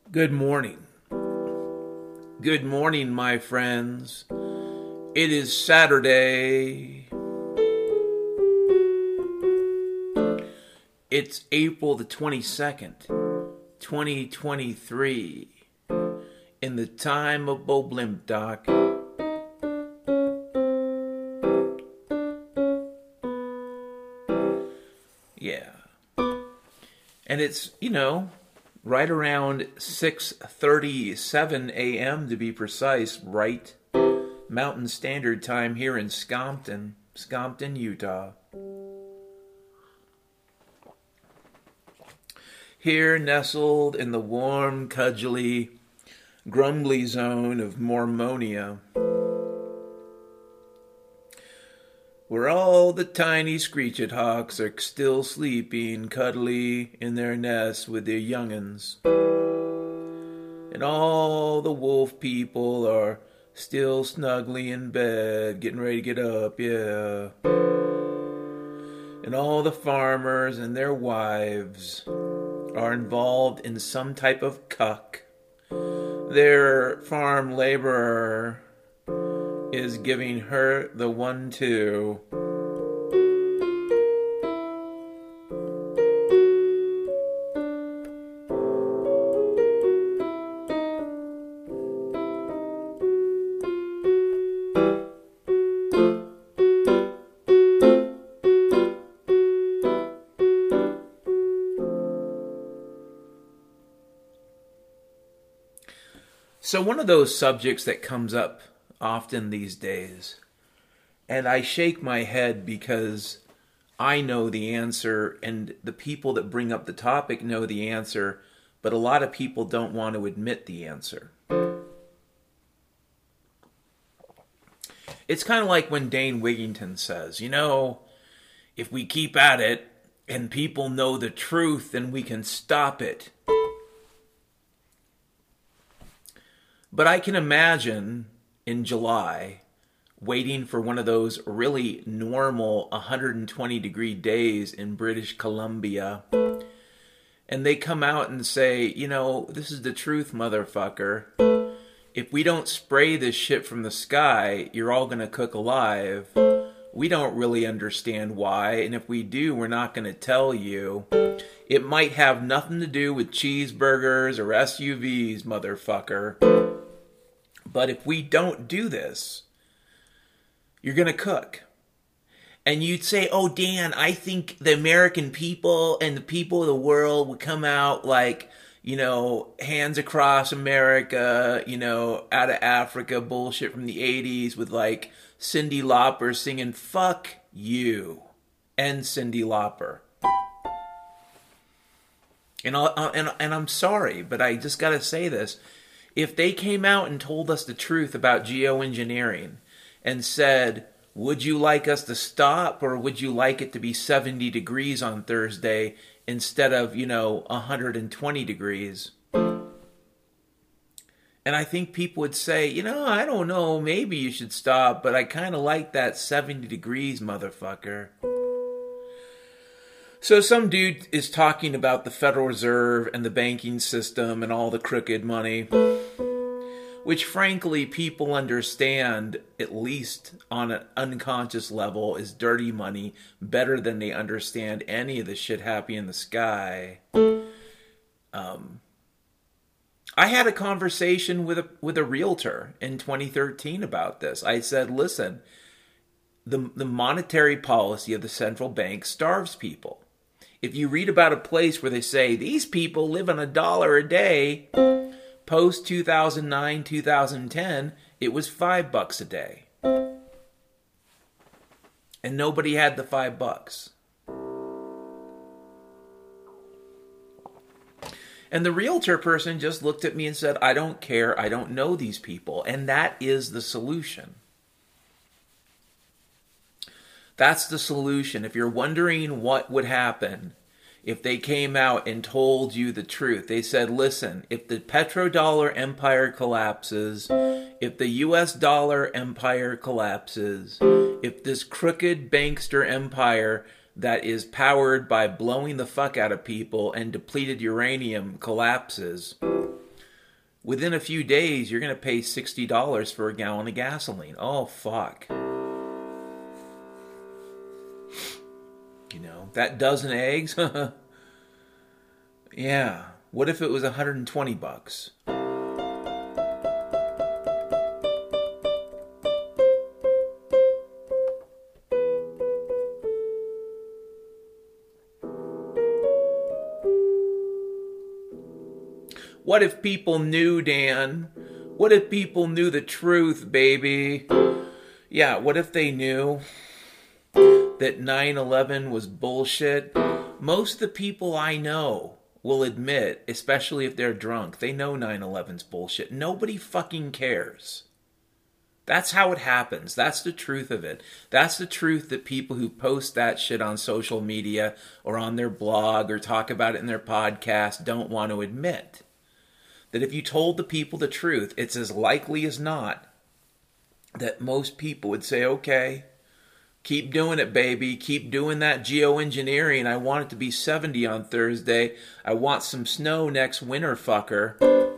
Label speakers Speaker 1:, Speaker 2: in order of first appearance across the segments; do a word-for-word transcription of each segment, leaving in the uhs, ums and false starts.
Speaker 1: Good morning. Good morning, my friends. It is Saturday. It's April the twenty-second, twenty twenty-three. In the time of Bo Blimp, Doc. Yeah. And it's, you know, right around six thirty-seven a.m. to be precise, right? Mountain Standard Time here in Scompton, Scompton, Utah. Here, nestled in the warm, cudgely, grumbly zone of Mormonia, where all the tiny screeched hawks are still sleeping cuddly in their nests with their young'uns. And all the wolf people are still snugly in bed, getting ready to get up, yeah. And all the farmers and their wives are involved in some type of cuck. Their farm laborer is giving her the one-two. So one of those subjects that comes up often these days, and I shake my head because I know the answer and the people that bring up the topic know the answer, but a lot of people don't want to admit the answer. It's kind of like when Dane Wigington says, you know, if we keep at it and people know the truth, then we can stop it. But I can imagine in July waiting for one of those really normal one hundred twenty degree days in British Columbia, and they come out and say, you know, this is the truth, motherfucker. If we don't spray this shit from the sky, you're all going to cook alive. We don't really understand why, and if we do, we're not going to tell you. It might have nothing to do with cheeseburgers or S U Vs, motherfucker. But if we don't do this, you're going to cook. And you'd say, oh, Dan, I think the American people and the people of the world would come out like, you know, hands across America, you know, out of Africa bullshit from the eighties with like Cyndi Lauper singing, fuck you, and Cyndi Lauper. And, I'll, and, and I'm sorry, but I just got to say this. If they came out and told us the truth about geoengineering and said, would you like us to stop or would you like it to be seventy degrees on Thursday instead of, you know, one hundred twenty degrees? And I think people would say, you know, I don't know, maybe you should stop, but I kind of like that seventy degrees, motherfucker. So some dude is talking about the Federal Reserve and the banking system and all the crooked money, which frankly people understand, at least on an unconscious level, is dirty money better than they understand any of the shit happening in the sky. Um, I had a conversation with a with a realtor in twenty thirteen about this. I said, listen, the the monetary policy of the central bank starves people. If you read about a place where they say, these people live on a dollar a day, post two thousand nine, two thousand ten, it was five bucks a day. And nobody had the five bucks. And the realtor person just looked at me and said, I don't care, I don't know these people. And that is the solution. That's the solution. If you're wondering what would happen if they came out and told you the truth, they said, listen, if the petrodollar empire collapses, if the U S dollar empire collapses, if this crooked bankster empire that is powered by blowing the fuck out of people and depleted uranium collapses, within a few days, you're going to pay sixty dollars for a gallon of gasoline. Oh, fuck. You know, that dozen eggs? Yeah. What if it was one hundred twenty bucks? What if people knew, Dan? What if people knew the truth, baby? Yeah, what if they knew that nine eleven was bullshit? Most of the people I know will admit, especially if they're drunk, they know nine eleven's bullshit. Nobody fucking cares. That's how it happens. That's the truth of it. That's the truth that people who post that shit on social media or on their blog or talk about it in their podcast don't want to admit. That if you told the people the truth, it's as likely as not that most people would say, okay, keep doing it, baby. Keep doing that geoengineering. I want it to be seventy on Thursday. I want some snow next winter, fucker.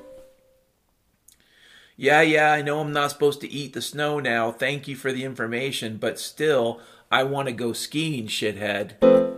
Speaker 1: Yeah, yeah, I know I'm not supposed to eat the snow now. Thank you for the information. But still, I want to go skiing, shithead.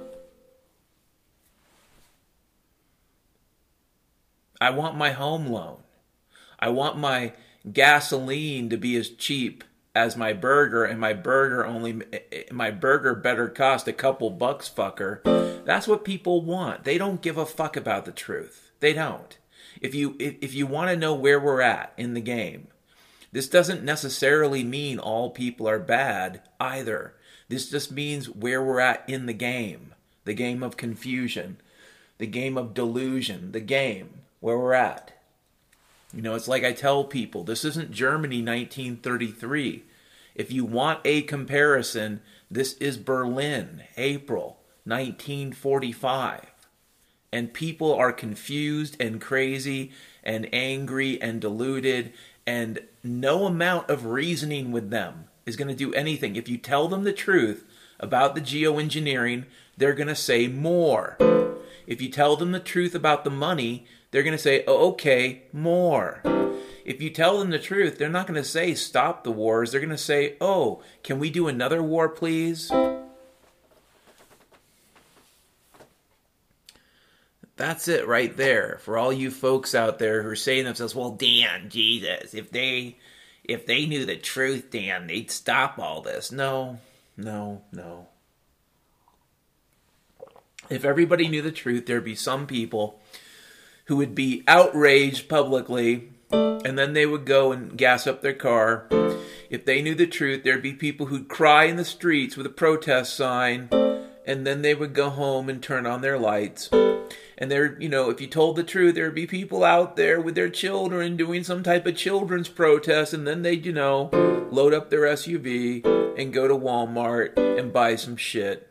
Speaker 1: I want my home loan. I want my gasoline to be as cheap as my burger, and my burger only my burger better cost a couple bucks, fucker. That's what people want. They don't give a fuck about the truth. They don't. If you if, if you want to know where we're at in the game, this doesn't necessarily mean all people are bad either. This just means where we're at in the game. The game of confusion, the game of delusion, the game where we're at. You know, it's like I tell people, this isn't Germany nineteen thirty-three. If you want a comparison, this is Berlin, April nineteen forty-five. And people are confused and crazy and angry and deluded, and no amount of reasoning with them is going to do anything. If you tell them the truth about the geoengineering, they're going to say more. If you tell them the truth about the money, they're going to say, oh, okay, more. If you tell them the truth, they're not going to say, stop the wars. They're going to say, oh, can we do another war, please? That's it right there. For all you folks out there who are saying to themselves, well, Dan, Jesus, if they, if they knew the truth, Dan, they'd stop all this. No, no, no. If everybody knew the truth, there'd be some people who would be outraged publicly, and then they would go and gas up their car. If they knew the truth, there'd be people who'd cry in the streets with a protest sign, and then they would go home and turn on their lights. And there, you know, if you told the truth, there'd be people out there with their children doing some type of children's protest, and then they'd, you know, load up their S U V and go to Walmart and buy some shit.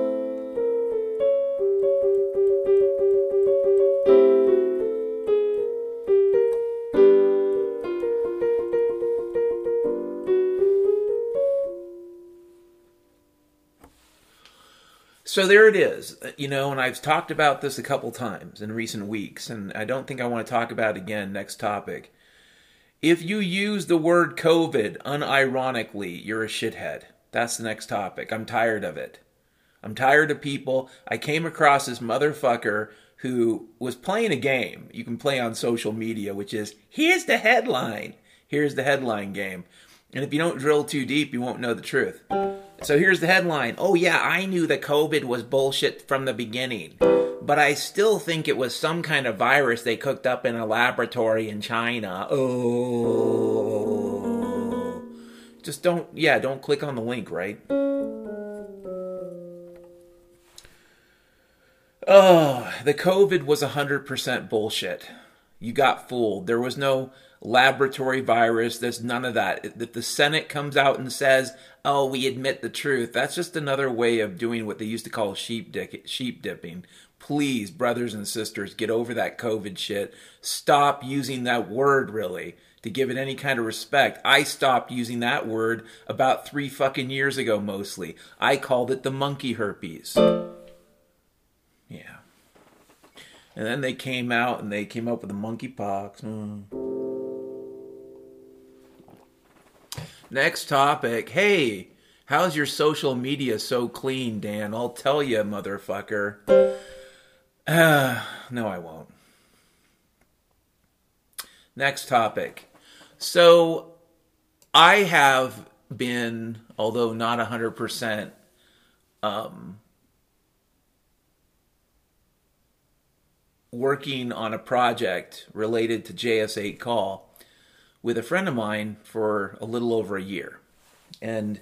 Speaker 1: So there it is, you know, and I've talked about this a couple times in recent weeks, and I don't think I want to talk about it again next topic. If you use the word COVID unironically, you're a shithead. That's the next topic. I'm tired of it. I'm tired of people. I came across this motherfucker who was playing a game you can play on social media, which is, here's the headline. Here's the headline game. And if you don't drill too deep, you won't know the truth. So here's the headline. Oh yeah, I knew that COVID was bullshit from the beginning, but I still think it was some kind of virus they cooked up in a laboratory in China. Oh. Just don't, yeah, don't click on the link, right? Oh, the COVID was one hundred percent bullshit. You got fooled. There was no laboratory virus. There's none of that. If the Senate comes out and says, oh, we admit the truth, that's just another way of doing what they used to call sheep, dick, sheep dipping. Please, brothers and sisters, get over that COVID shit. Stop using that word, really, to give it any kind of respect. I stopped using that word about three fucking years ago, mostly. I called it the monkey herpes. Yeah. And then they came out and they came up with the monkeypox. Mm. Next topic. Hey, how's your social media so clean, Dan? I'll tell you, motherfucker. Uh, no, I won't. Next topic. So, I have been, although not one hundred percent, um, working on a project related to J S eight Call with a friend of mine for a little over a year. And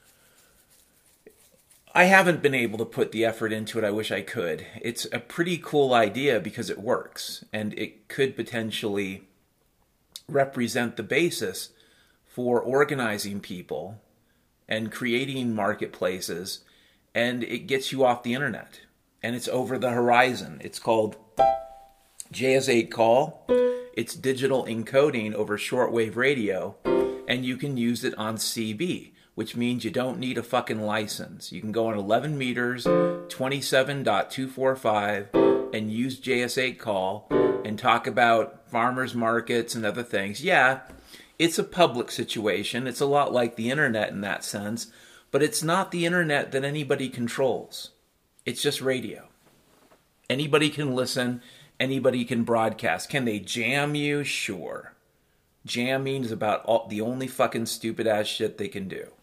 Speaker 1: I haven't been able to put the effort into it I wish I could. It's a pretty cool idea because it works, and it could potentially represent the basis for organizing people and creating marketplaces, and it gets you off the internet, and it's over the horizon. It's called J S eight Call. It's digital encoding over shortwave radio, and you can use it on C B, which means you don't need a fucking license. You can go on eleven meters, twenty-seven point two four five, and use J S eight Call and talk about farmers markets and other things. Yeah, it's a public situation. It's a lot like the internet in that sense, but it's not the internet that anybody controls. It's just radio. Anybody can listen. Anybody can broadcast. Can they jam you? Sure. Jamming is about all, the only fucking stupid ass shit they can do.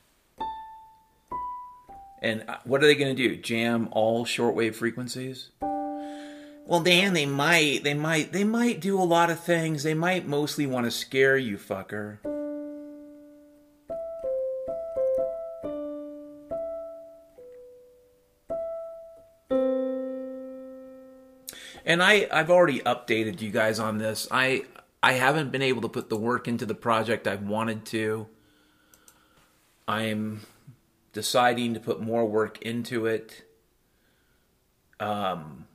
Speaker 1: And what are they going to do? Jam all shortwave frequencies? Well, Dan, they might, they might, they might do a lot of things. They might mostly want to scare you, fucker. And I, I've already updated you guys on this. I I haven't been able to put the work into the project I've wanted to. I'm deciding to put more work into it. Um,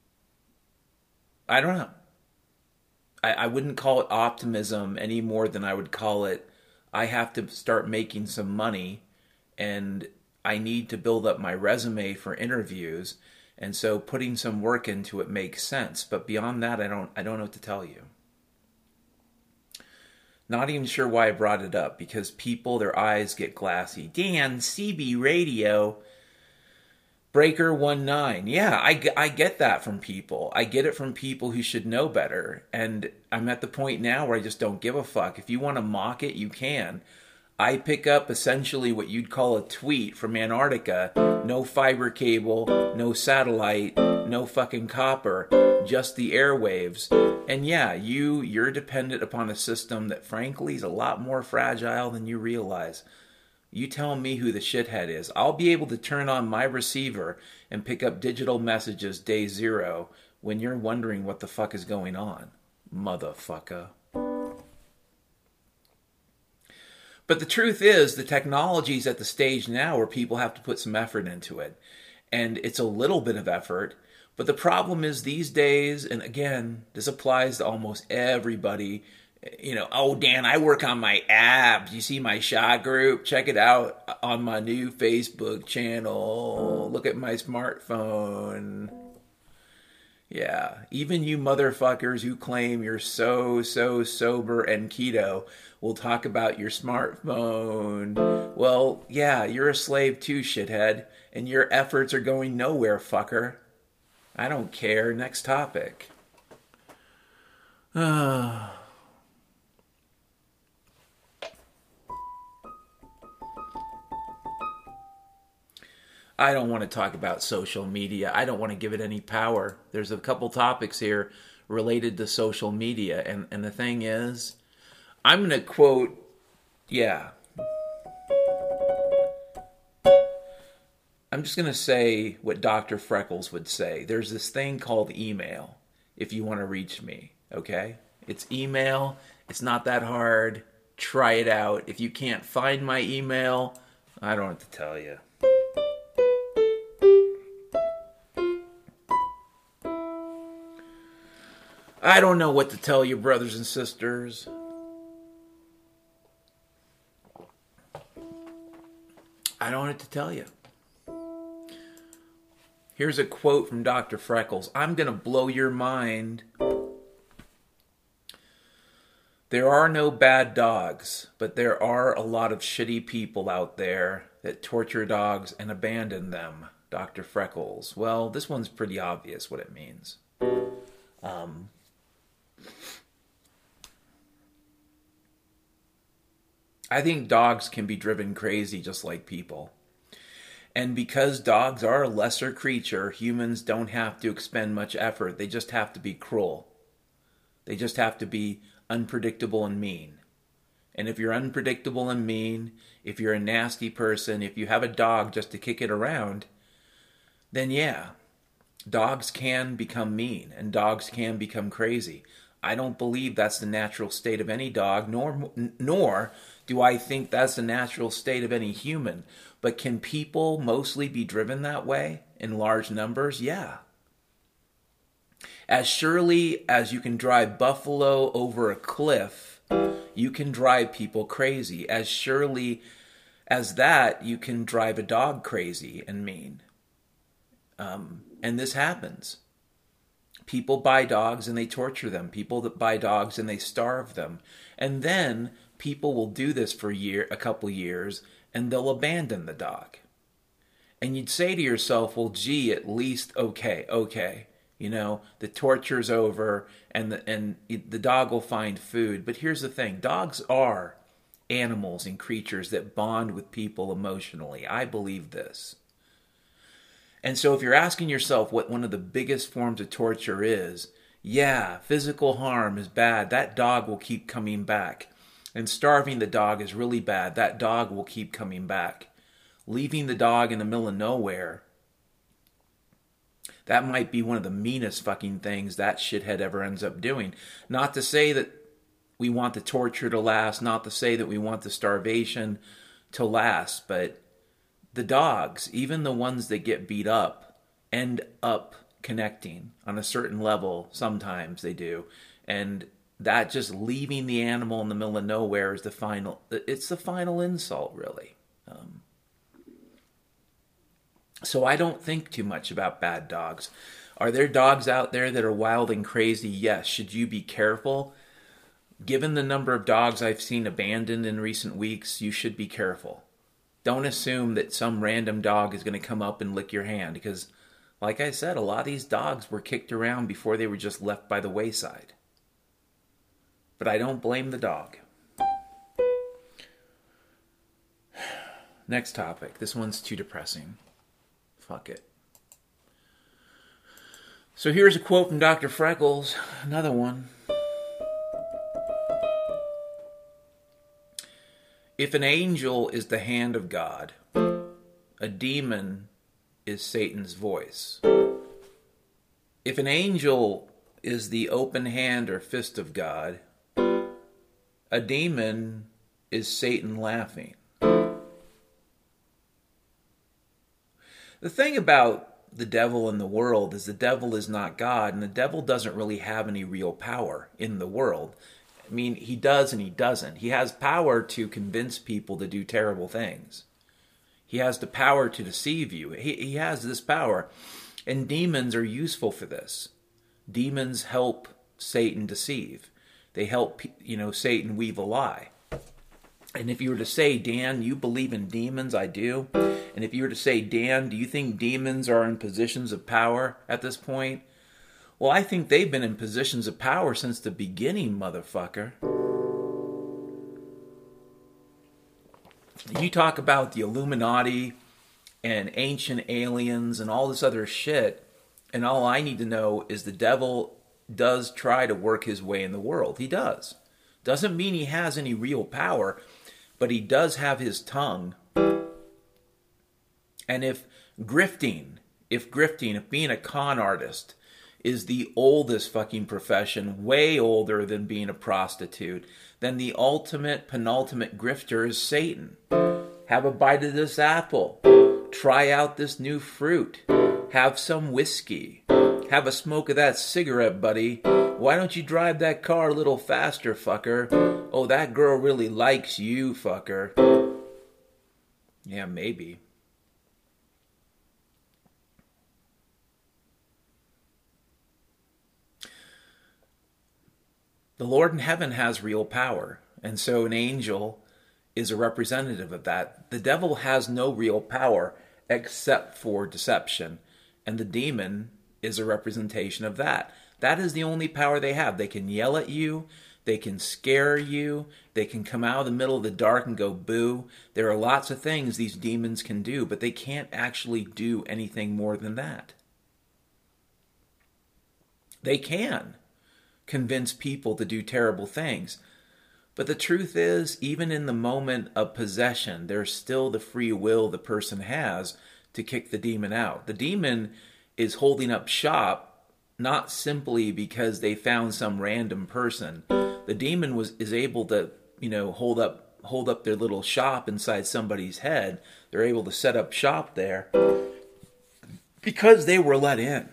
Speaker 1: I don't know. I, I wouldn't call it optimism any more than I would call it, I have to start making some money, and I need to build up my resume for interviews. And so putting some work into it makes sense. But beyond that, I don't I don't know what to tell you. Not even sure why I brought it up, because people, their eyes get glassy. Dan, C B radio, Breaker one nine. Yeah, I, I get that from people. I get it from people who should know better. And I'm at the point now where I just don't give a fuck. If you want to mock it, you can. I pick up essentially what you'd call a tweet from Antarctica. No fiber cable, no satellite, no fucking copper, just the airwaves. And yeah, you, you're dependent upon a system that frankly is a lot more fragile than you realize. You tell me who the shithead is. I'll be able to turn on my receiver and pick up digital messages day zero when you're wondering what the fuck is going on, motherfucker. But the truth is, the technology's at the stage now where people have to put some effort into it. And it's a little bit of effort. But the problem is these days, and again, this applies to almost everybody. You know, oh, Dan, I work on my abs. You see my shot group? Check it out on my new Facebook channel. Look at my smartphone. Yeah, even you motherfuckers who claim you're so, so sober and keto will talk about your smartphone. Well, yeah, you're a slave too, shithead, and your efforts are going nowhere, fucker. I don't care. Next topic. Ah. I don't want to talk about social media. I don't want to give it any power. There's a couple topics here related to social media. And, and the thing is, I'm going to quote, yeah. I'm just going to say what Doctor Freckles would say. There's this thing called email if you want to reach me, okay? It's email. It's not that hard. Try it out. If you can't find my email, I don't have to tell you. I don't know what to tell you, brothers and sisters. I don't know what to tell you. Here's a quote from Doctor Freckles. I'm going to blow your mind. There are no bad dogs, but there are a lot of shitty people out there that torture dogs and abandon them. Doctor Freckles. Well, this one's pretty obvious what it means. Um, I think dogs can be driven crazy just like people. And because dogs are a lesser creature, humans don't have to expend much effort. They just have to be cruel. They just have to be unpredictable and mean. And if you're unpredictable and mean, if you're a nasty person, if you have a dog just to kick it around, then yeah, dogs can become mean and dogs can become crazy. I don't believe that's the natural state of any dog, nor nor do I think that's the natural state of any human. But can people mostly be driven that way in large numbers? Yeah. As surely as you can drive buffalo over a cliff, you can drive people crazy. As surely as that, you can drive a dog crazy and mean. Um, and this happens. People buy dogs and they torture them. People that buy dogs and they starve them. And then people will do this for a year, a couple years, and they'll abandon the dog. And you'd say to yourself, well, gee, at least, okay, okay. You know, the torture's over and the, and the dog will find food. But here's the thing. Dogs are animals and creatures that bond with people emotionally. I believe this. And so if you're asking yourself what one of the biggest forms of torture is, yeah, physical harm is bad. That dog will keep coming back. And starving the dog is really bad. That dog will keep coming back. Leaving the dog in the middle of nowhere, that might be one of the meanest fucking things that shithead ever ends up doing. Not to say that we want the torture to last, not to say that we want the starvation to last, but the dogs, even the ones that get beat up, end up connecting on a certain level. Sometimes they do. And that just leaving the animal in the middle of nowhere is the final, it's the final insult, really. Um, so I don't think too much about bad dogs. Are there dogs out there that are wild and crazy? Yes. Should you be careful? Given the number of dogs I've seen abandoned in recent weeks, you should be careful. Don't assume that some random dog is going to come up and lick your hand because, like I said, a lot of these dogs were kicked around before they were just left by the wayside. But I don't blame the dog. Next topic. This one's too depressing. Fuck it. So here's a quote from Doctor Freckles. Another one. If an angel is the hand of God, a demon is Satan's voice. If an angel is the open hand or fist of God, a demon is Satan laughing. The thing about the devil in the world is the devil is not God, and the devil doesn't really have any real power in the world. I mean, he does and he doesn't. He has power to convince people to do terrible things. He has the power to deceive you. He, he has this power. And demons are useful for this. Demons help Satan deceive. They help, you know, Satan weave a lie. And if you were to say, Dan, you believe in demons? I do. And if you were to say, Dan, do you think demons are in positions of power at this point? Well, I think they've been in positions of power since the beginning, motherfucker. You talk about the Illuminati and ancient aliens and all this other shit, and all I need to know is the devil does try to work his way in the world. He does. Doesn't mean he has any real power, but he does have his tongue. And if grifting, if grifting, if being a con artist is the oldest fucking profession, way older than being a prostitute, then the ultimate, penultimate grifter is Satan. Have a bite of this apple. Try out this new fruit. Have some whiskey. Have a smoke of that cigarette, buddy. Why don't you drive that car a little faster, fucker? Oh, that girl really likes you, fucker. Yeah, maybe. The Lord in heaven has real power, and so an angel is a representative of that. The devil has no real power except for deception, and the demon is a representation of that. That is the only power they have. They can yell at you, they can scare you, they can come out of the middle of the dark and go boo. There are lots of things these demons can do, but they can't actually do anything more than that. They can convince people to do terrible things. But the truth is, even in the moment of possession, there's still the free will the person has to kick the demon out. The demon is holding up shop not simply because they found some random person. The demon was is able to, you know, hold up hold up their little shop inside somebody's head. They're able to set up shop there because they were let in.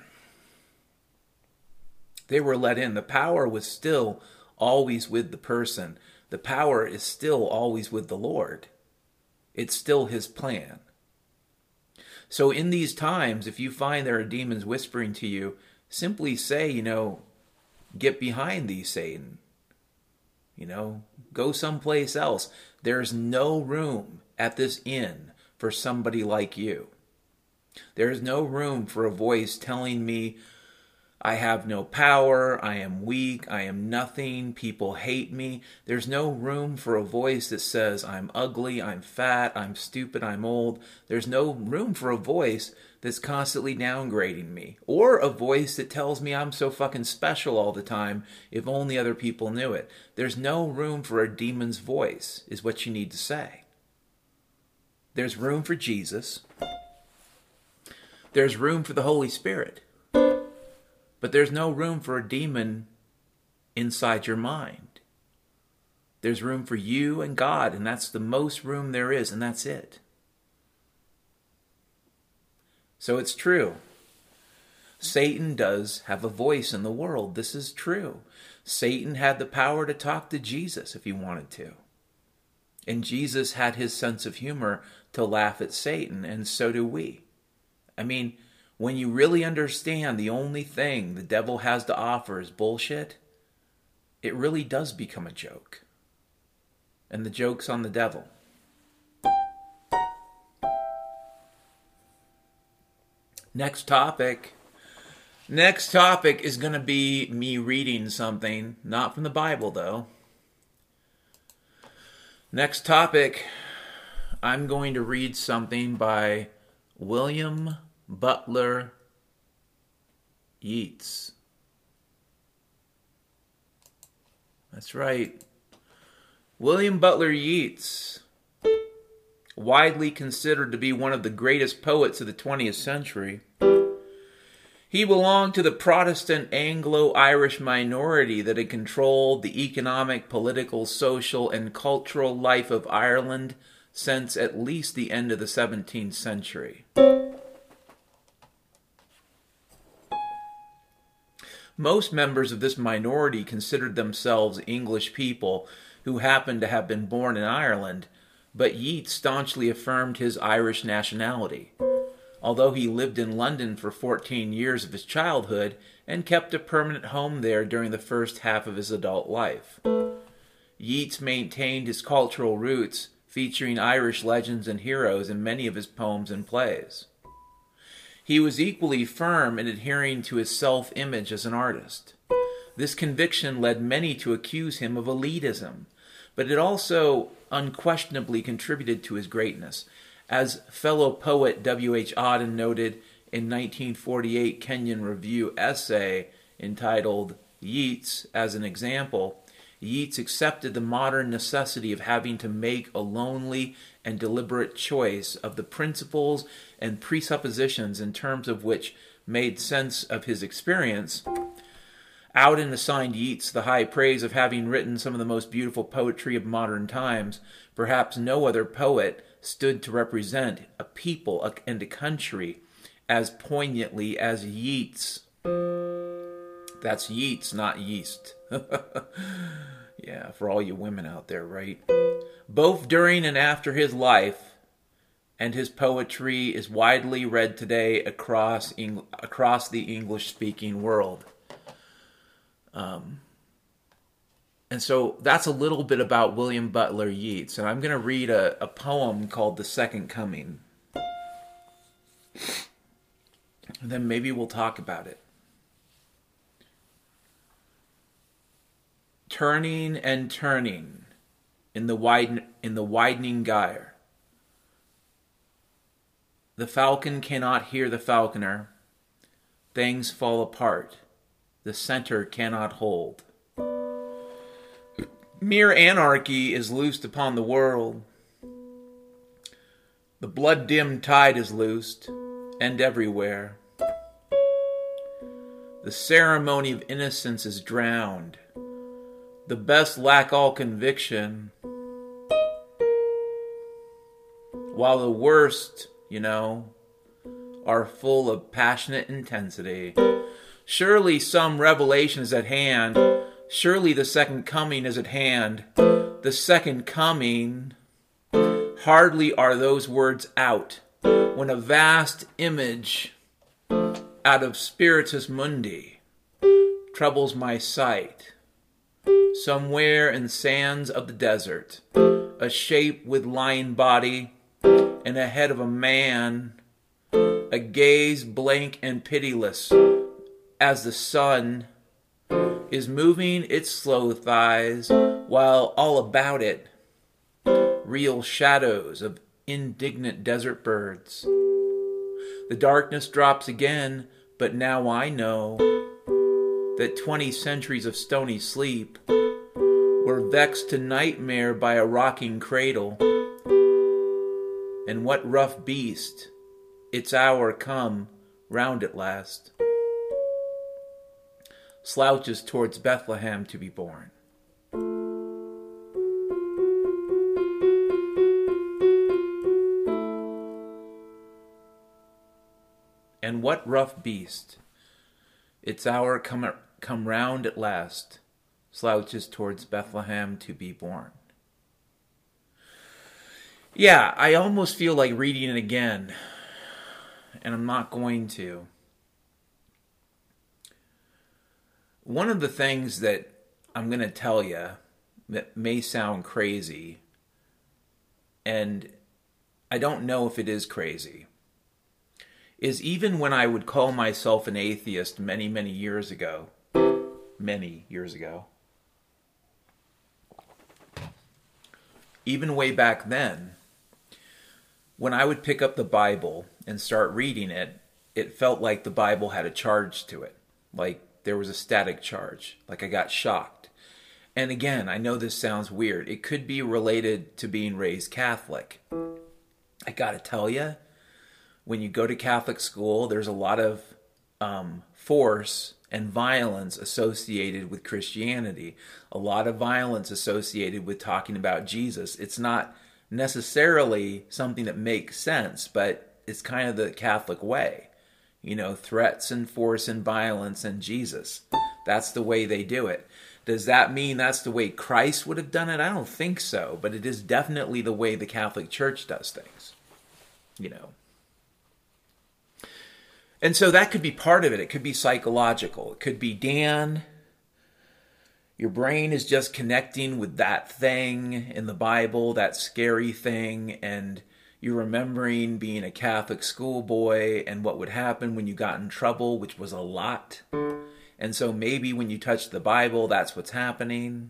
Speaker 1: They were let in. The power was still always with the person. The power is still always with the Lord. It's still his plan. So in these times, if you find there are demons whispering to you, simply say, you know, get behind thee, Satan. You know, go someplace else. There's no room at this inn for somebody like you. There's no room for a voice telling me I have no power, I am weak, I am nothing, people hate me. There's no room for a voice that says I'm ugly, I'm fat, I'm stupid, I'm old. There's no room for a voice that's constantly downgrading me. Or a voice that tells me I'm so fucking special all the time, if only other people knew it. There's no room for a demon's voice, is what you need to say. There's room for Jesus. There's room for the Holy Spirit. But there's no room for a demon inside your mind. There's room for you and God, and that's the most room there is, and that's it. So it's true. Satan does have a voice in the world. This is true. Satan had the power to talk to Jesus if he wanted to. And Jesus had his sense of humor to laugh at Satan, and so do we. I mean, when you really understand the only thing the devil has to offer is bullshit, it really does become a joke. And the joke's on the devil. Next topic. Next topic is going to be me reading something, not from the Bible though. Next topic, I'm going to read something by William Butler Yeats. That's right. William Butler Yeats, widely considered to be one of the greatest poets of the twentieth century. He belonged to the Protestant Anglo-Irish minority that had controlled the economic, political, social, and cultural life of Ireland since at least the end of the seventeenth century. Most members of this minority considered themselves English people who happened to have been born in Ireland, but Yeats staunchly affirmed his Irish nationality. Although he lived in London for fourteen years of his childhood and kept a permanent home there during the first half of his adult life. Yeats maintained his cultural roots, featuring Irish legends and heroes in many of his poems and plays. He was equally firm in adhering to his self-image as an artist. This conviction led many to accuse him of elitism, but it also unquestionably contributed to his greatness. As fellow poet W H Auden noted in nineteen forty-eight Kenyon Review essay entitled Yeats as an Example, Yeats accepted the modern necessity of having to make a lonely and deliberate choice of the principles and presuppositions in terms of which made sense of his experience. Auden assigned Yeats the high praise of having written some of the most beautiful poetry of modern times. Perhaps no other poet stood to represent a people and a country as poignantly as Yeats. That's Yeats, not yeast. Yeah, for all you women out there, right? Both during and after his life, and his poetry is widely read today across Eng- across the English-speaking world. Um, And so that's a little bit about William Butler Yeats. And I'm going to read a, a poem called The Second Coming. And then maybe we'll talk about it. Turning and turning in the widen, in the widening gyre. The falcon cannot hear the falconer. Things fall apart. The center cannot hold. Mere anarchy is loosed upon the world. The blood-dimmed tide is loosed, and everywhere. The ceremony of innocence is drowned. The best lack all conviction, while the worst, you know, are full of passionate intensity. Surely some revelation is at hand. Surely the second coming is at hand. The second coming. Hardly are those words out when a vast image out of Spiritus Mundi troubles my sight. Somewhere in sands of the desert, a shape with lion body and a head of a man, a gaze blank and pitiless as the sun is moving its slow thighs, while all about it real shadows of indignant desert birds. The darkness drops again, but now I know that twenty centuries of stony sleep were vexed to nightmare by a rocking cradle. And what rough beast, its hour come round at last, slouches towards Bethlehem to be born. And what rough beast, its hour come, come round at last, slouches towards Bethlehem to be born. Yeah, I almost feel like reading it again, and I'm not going to. One of the things that I'm going to tell you that may sound crazy, and I don't know if it is crazy, is even when I would call myself an atheist many, many years ago, many years ago, even way back then, when I would pick up the Bible and start reading it, it felt like the Bible had a charge to it. Like there was a static charge. Like I got shocked. And again, I know this sounds weird. It could be related to being raised Catholic. I gotta tell you, when you go to Catholic school, there's a lot of um, force and violence associated with Christianity. A lot of violence associated with talking about Jesus. It's not necessarily something that makes sense, but it's kind of the Catholic way. You know, threats and force and violence and Jesus. That's the way they do it. Does that mean that's the way Christ would have done it? I don't think so, but it is definitely the way the Catholic Church does things. You know. And so that could be part of it. It could be psychological. It could be, Dan, your brain is just connecting with that thing in the Bible, that scary thing, and you're remembering being a Catholic schoolboy and what would happen when you got in trouble, which was a lot. And so maybe when you touch the Bible, that's what's happening.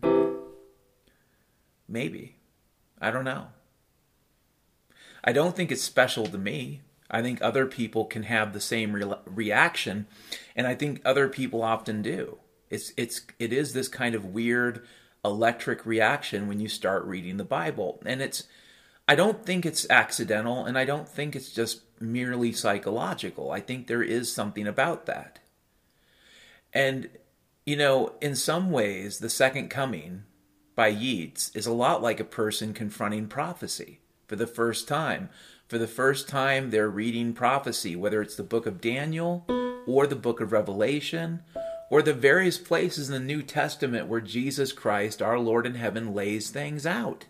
Speaker 1: Maybe. I don't know. I don't think it's special to me. I think other people can have the same re- reaction, and I think other people often do. It's it's it is this kind of weird electric reaction when you start reading the Bible, and it's I don't think it's accidental, and I don't think it's just merely psychological. I think there is something about that. And you know, in some ways, The Second Coming by Yeats is a lot like a person confronting prophecy for the first time. For the first time, they're reading prophecy, whether it's the book of Daniel or the book of Revelation or the various places in the New Testament where Jesus Christ, our Lord in heaven, lays things out.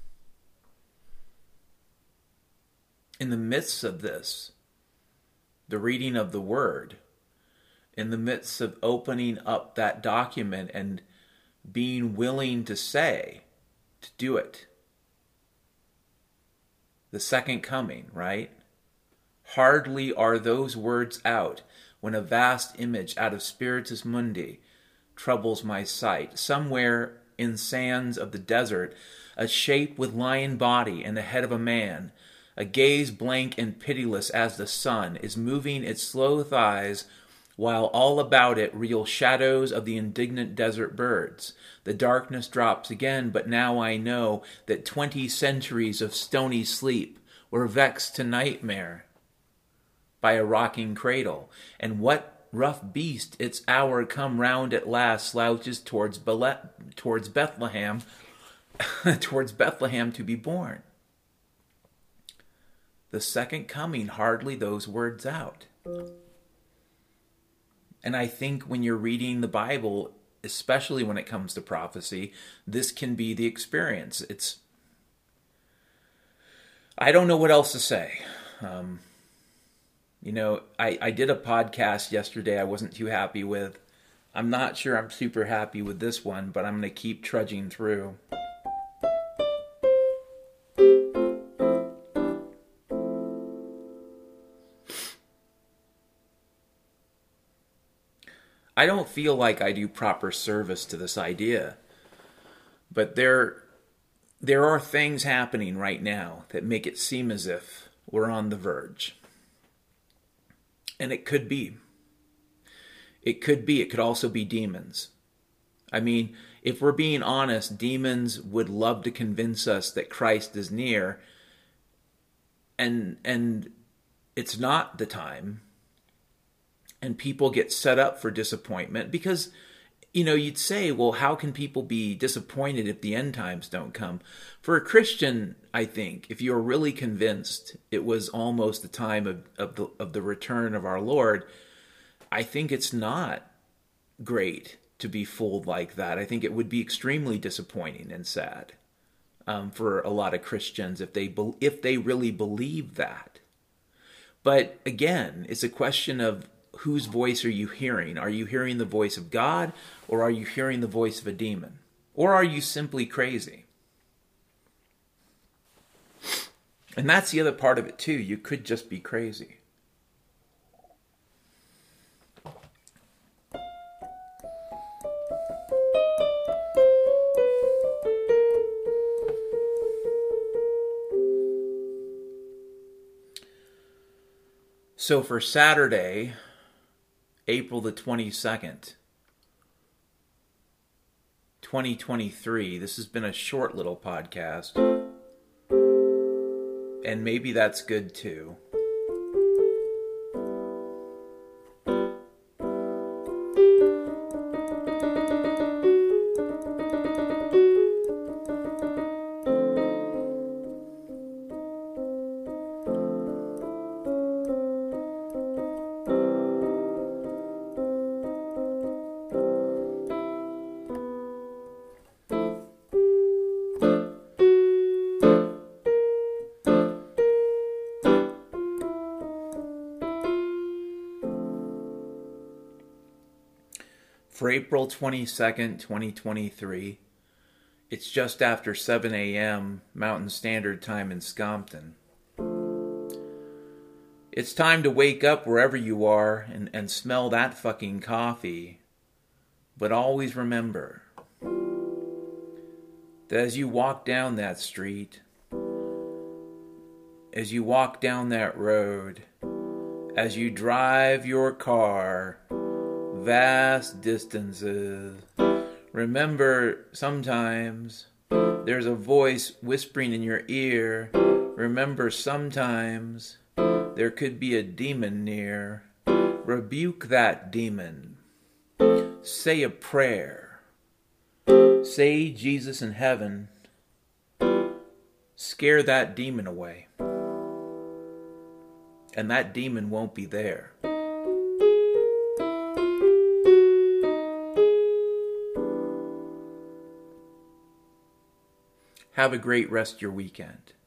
Speaker 1: In the midst of this, the reading of the Word, in the midst of opening up that document and being willing to say, to do it. The second coming, right? Hardly are those words out when a vast image out of Spiritus Mundi troubles my sight. Somewhere in sands of the desert, a shape with lion body and the head of a man, a gaze blank and pitiless as the sun, is moving its slow thighs, while all about it reel shadows of the indignant desert birds. The darkness drops again, but now I know that twenty centuries of stony sleep were vexed to nightmare by a rocking cradle, and what rough beast its hour come round at last slouches towards Bele- towards Bethlehem, towards Bethlehem to be born. The second coming, hardly those words out. And I think when you're reading the Bible, especially when it comes to prophecy, this can be the experience. It's, I don't know what else to say. Um, you know, I, I did a podcast yesterday I wasn't too happy with. I'm not sure I'm super happy with this one, but I'm going to keep trudging through. I don't feel like I do proper service to this idea, but there, there are things happening right now that make it seem as if we're on the verge. And it could be. It could be. It could also be demons. I mean, if we're being honest, demons would love to convince us that Christ is near, and and it's not the time. And people get set up for disappointment because, you know, you'd say, well, how can people be disappointed if the end times don't come? For a Christian, I think, if you're really convinced it was almost the time of, of, the, of the return of our Lord, I think it's not great to be fooled like that. I think it would be extremely disappointing and sad um, for a lot of Christians if they if they really believe that. But again, it's a question of whose voice are you hearing? Are you hearing the voice of God, or are you hearing the voice of a demon? Or are you simply crazy? And that's the other part of it too. You could just be crazy. So for Saturday, April the twenty-second, twenty twenty-three, this has been a short little podcast, and maybe that's good too. For April twenty-second, twenty twenty-three, it's just after seven a.m. Mountain Standard Time in Scompton. It's time to wake up wherever you are and, and smell that fucking coffee. But always remember that as you walk down that street, as you walk down that road, as you drive your car vast distances, remember sometimes there's a voice whispering in your ear. Remember sometimes there could be a demon near. Rebuke that demon. Say a prayer. Say Jesus in heaven. Scare that demon away. And that demon won't be there. Have a great rest of your weekend.